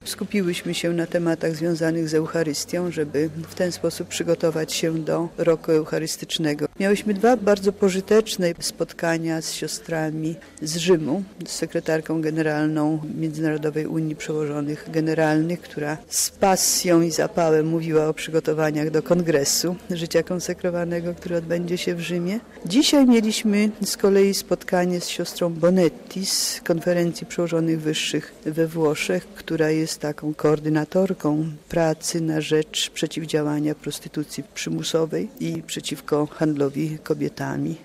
Skupiłyśmy się na tematach związanych z Eucharystią, żeby w ten sposób przygotować się do roku eucharystycznego. Miałyśmy 2 bardzo pożyteczne spotkania z siostrami z Rzymu, z sekretarką generalną Międzynarodowej Unii Przełożonych Generalnych, która z pasją i zapałem mówiła o przygotowaniach do kongresu życia konsekrowanego, który odbędzie się w Rzymie. Dzisiaj mieliśmy z kolei spotkanie z siostrą Bonetti z Konferencji Przełożonych Wyższych we Włoszech, która jest taką koordynatorką pracy na rzecz przeciwdziałania prostytucji przymusowej i przeciwko handlowi kobietami.